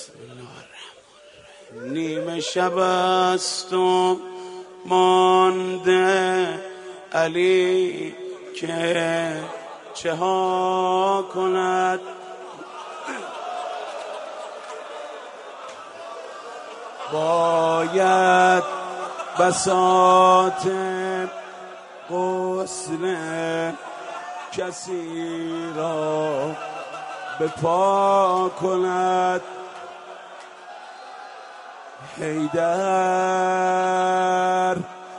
نیمه شب است و مانده علی که چه ها کند. باید بساط غسل کسی را به پا کند. حیدر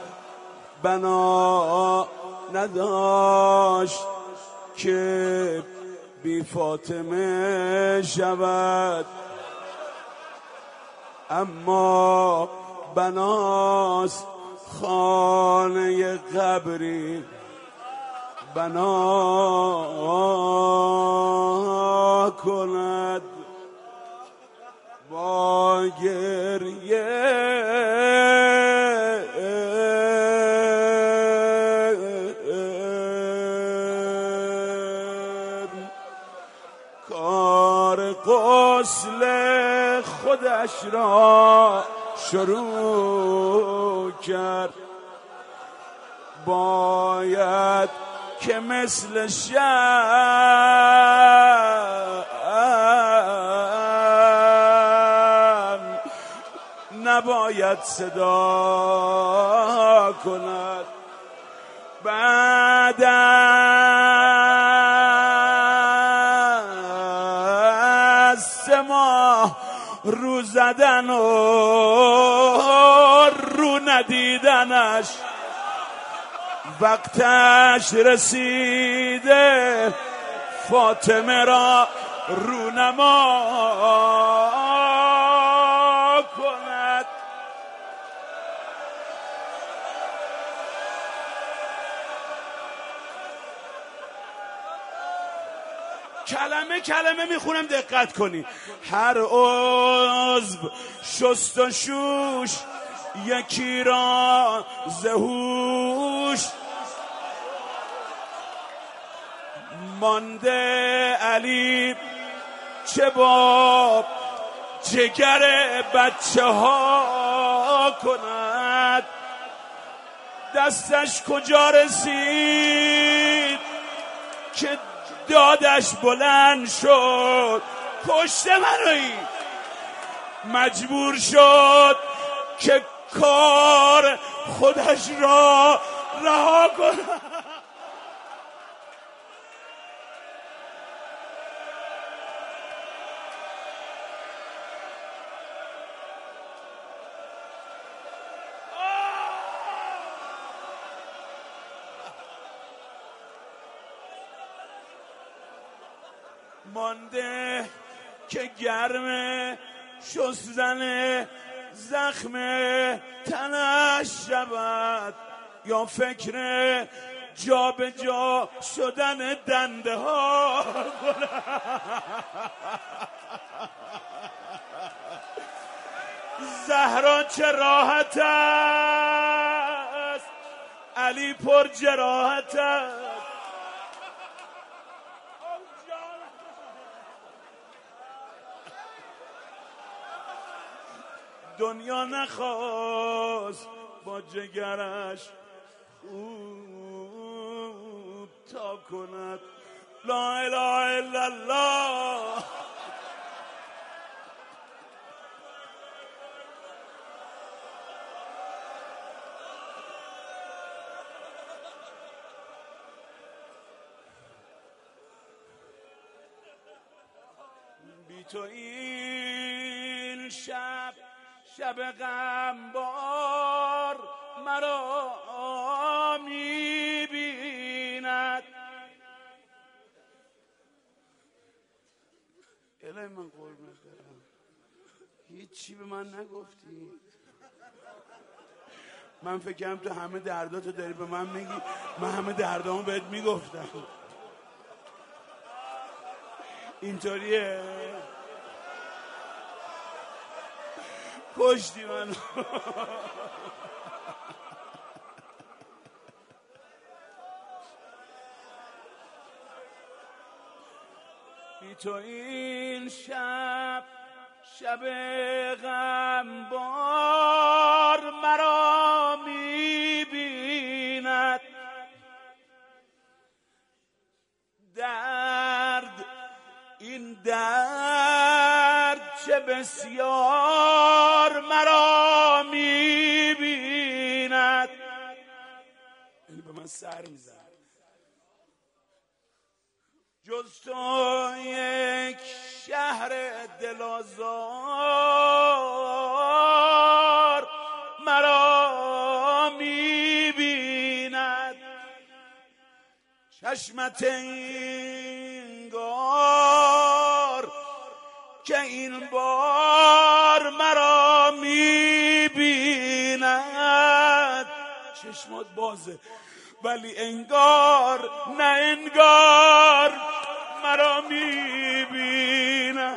بنا نداشت که بی فاطمه شود، اما بناست خانه قبری بنا کند. با گریه کار غسل خودش را شروع کرد. باید که مثل شمع نباید صدا کند. بعد از 3 ماه رو زدن و رو ندیدنش وقتش رسیده فاطمه را رونما کند. کلمه کلمه میخونم دقت کنی. هر عضو شست و شوش یکی را زهوش مانده علی چه با جگر بچه ها کند. دستش کجا رسید که دادش بلند شد کشته منوی. مجبور شد که کار خودش را رها کند. مانده که گرم شستن زخم تنش شود یا فکر جا به جا شدن دنده ها زهرا چه راحت است علی پر جراحت است. دنیا نخواست با جگرش خوب تا کند. لا اله الا الله. بی تو این شب غمبار مرا می‌بیند. الهی من قربونت برم، هیچی به من نگفتی. من فکرم تو همه درداتو داری به من میگی، من همه دردامو بهت میگفتم. اینطوریه. کشتی منو. بی تو این شب شب غمبار مرا می‌بیند، درد این درد چه بسیار مرا می‌بیند. یعنی به من سر می‌زند. جز تو یک شهر دل آزار مرا می‌بیند، چشمت انگار که این بار مرا می‌بیند. چشمات بازه ولی انگار نه انگار مرا می‌بیند.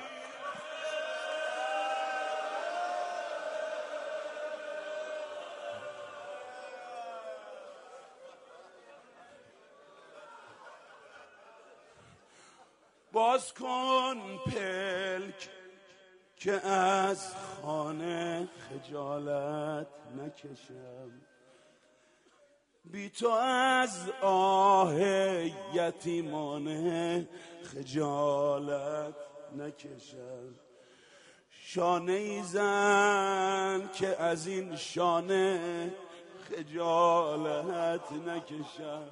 باز کن پلک که از خانه خجالت نکشم، بی تو از آه یتیمانه خجالت نکشم. شانه ای زن که از این شانه خجالت نکشم.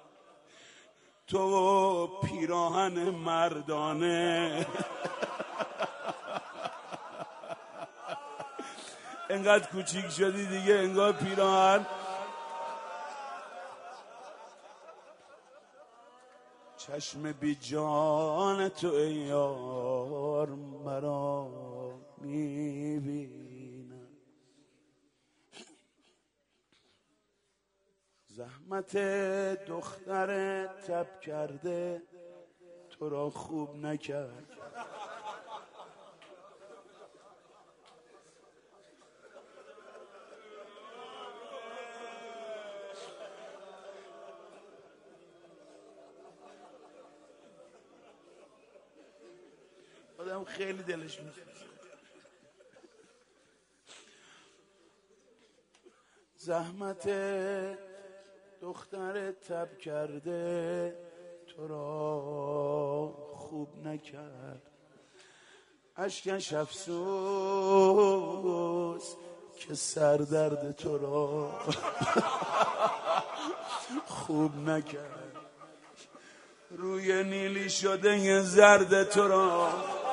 تو پیراهن مردانه انقدر کوچیک شدی دیگه انگار پیراهن. چشم بی جان تو ای یار مرا می‌بینم، زحمت دختر تب کرده تو را خوب نکرد. آدم خیلی دلش می‌سوزه. زحمت دختر تب کرده تو را خوب نکرد، اشکش افسوس که سردرد تو را خوب نکرد، روی نیلی شده یه زرد تو را،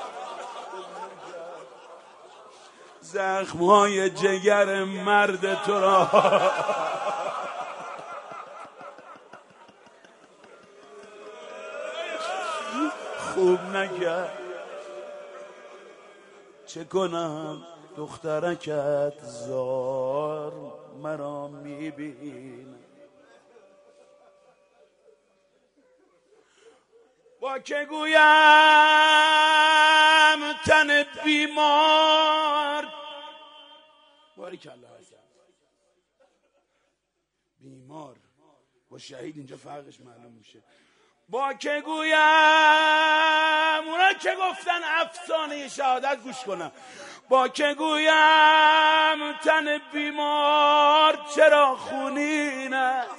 زخمهای جگر مرد تو را خوب نکرد. چه کنم دخترکت زار مرا می‌بینه، با که گویم تن بیمار. باریکلا حسن. بیمار با شهید اینجا فرقش معلوم میشه. با که گویم اونا که گفتن افسانه شهادت گوش کنم. با که گویم تن بیمار چرا خونین است،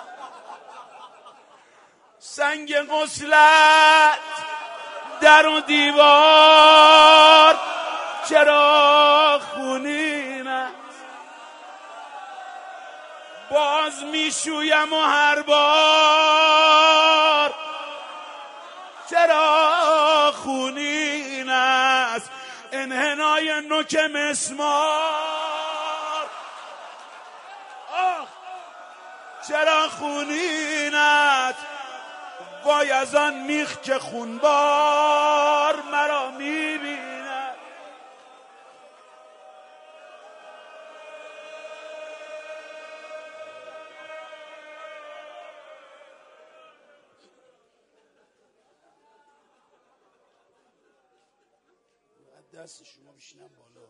سنگ غسلت در و دیوار چرا خونین است، باز میشویم و هر بار چرا خونین است، انحنای نوک مسمار چرا خونین است، وای از آن میخ که خونبار مرا میبیند. دست شما بشینم بالا.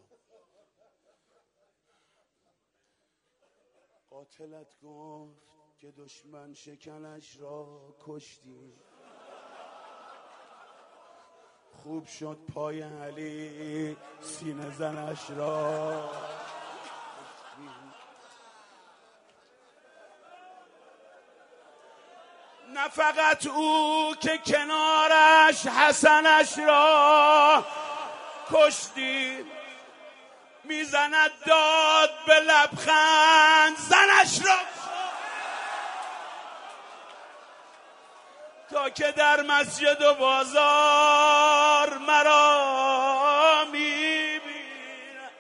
قاتلت گفت که دشمن شکنش را کشتی، خوب شد پای علی سینه زنش را. نه فقط او که کنارش حسنش را کشتی، میزند داد به لبخند زنش را، تا که در مسجد و بازار مرا میبیند.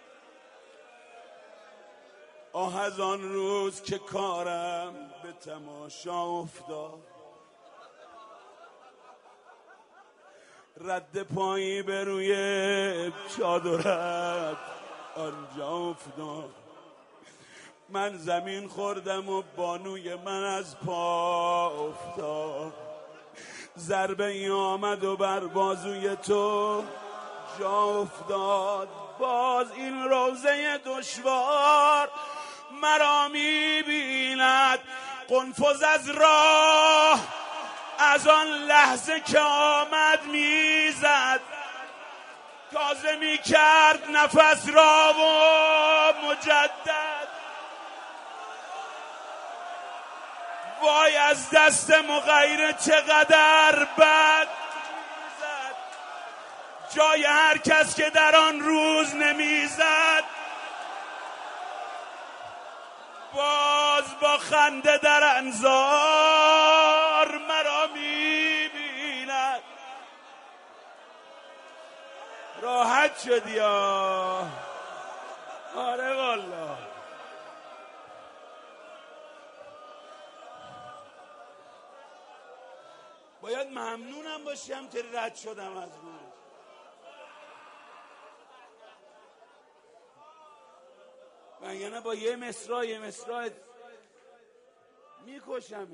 آه از آن روز که کارم به تماشا افتاد، رد پایی به روی چادرت آنجا افتاد. من زمین خوردم و بانوی من از پا افتاد. ضربه ای آمد و بر بازوی تو جا افتاد. باز این روزه دشوار مرا میبیند. قنفذ از راه از آن لحظه که آمد میزد، تازه میکرد نفس را و مجدد. وای از دست مغیره چقدر بد میزد، جای هر کس که در آن روز نمیزد. باز با خنده در انظار مرا میبیند. راحت شدی آره والله. باید ممنونم باشی همطوری رد شدم از روز. وگرنه با یه مصرع میکشمت.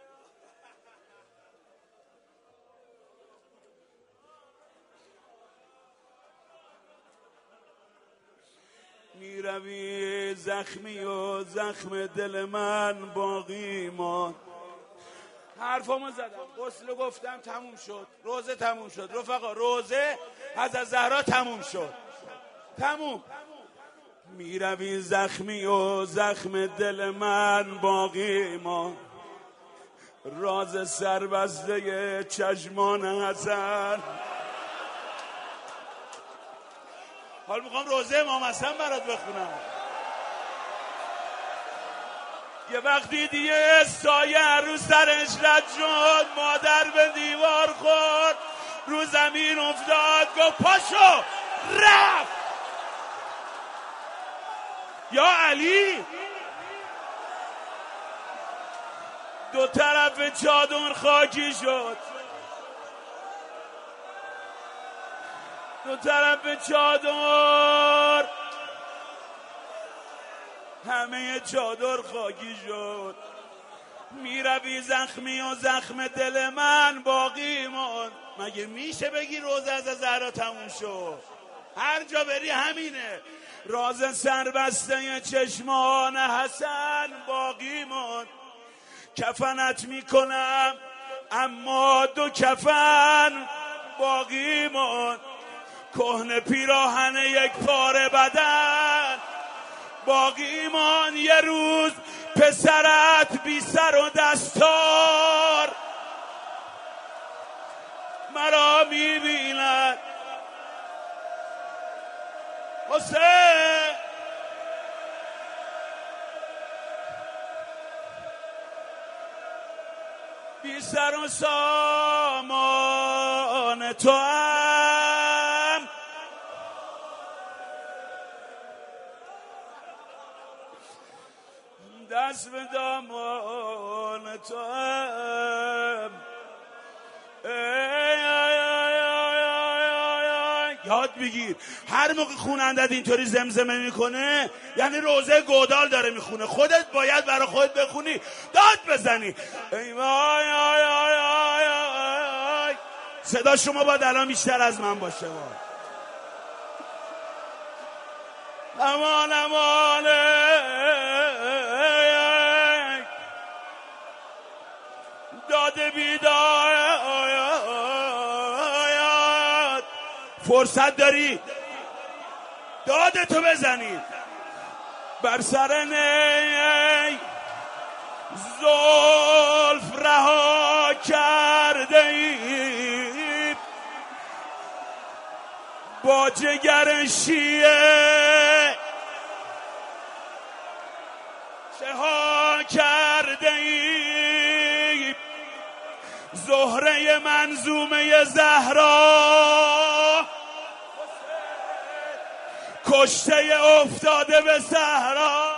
میروی زخمی و زخم دل من باقی ماند. حرفامو زدم، غسل گفتم تموم شد، روزه تموم شد رفقا، روزه از زهرا تموم شد، تموم. میروی زخمی و زخم دل من باقی ماند. راز سربسته چشمان حسن. حال میخوام روزه امام حسن برات بخونم. یه وقتی دیگه سایه رو سرش رد شد، مادر به دیوار خورد، رو زمین افتاد، گفت پاشو رفت. یا علی دو طرف چادر خاکی شد، دو طرف چادر همه چادر خاکی شد. میروی زخمی و زخم دل من باقی ماند. مگه میشه بگی روزه از زهرا تموم شد؟ هر جا بری همینه. راز سربسته چشمان حسن باقی ماند. کفنت میکنم اما دو کفن باقی ماند. کهنه پیراهن یک پاره بدن باقی ماند. یه روز پسرت بی سر و دستار مرا میبیند. حسین بی سر و سامان تو هم دست به دامان تو هم. یاد بگیر هر موقع خوانندت اینطوری زمزمه میکنه یعنی روزه گودال داره میخونه. خودت باید برای خودت بخونی، داد بزنی. ای وای آی آی آی آی. صدا شما باید الان بیشتر از من باشه. امان امان داده بیدار فرصت داری دادتو بزنی بر سر نی زلف رها کرده ای با جگر شیعه چه ها کرده ای زهره منظومه زهرا کشته افتاده به صحرا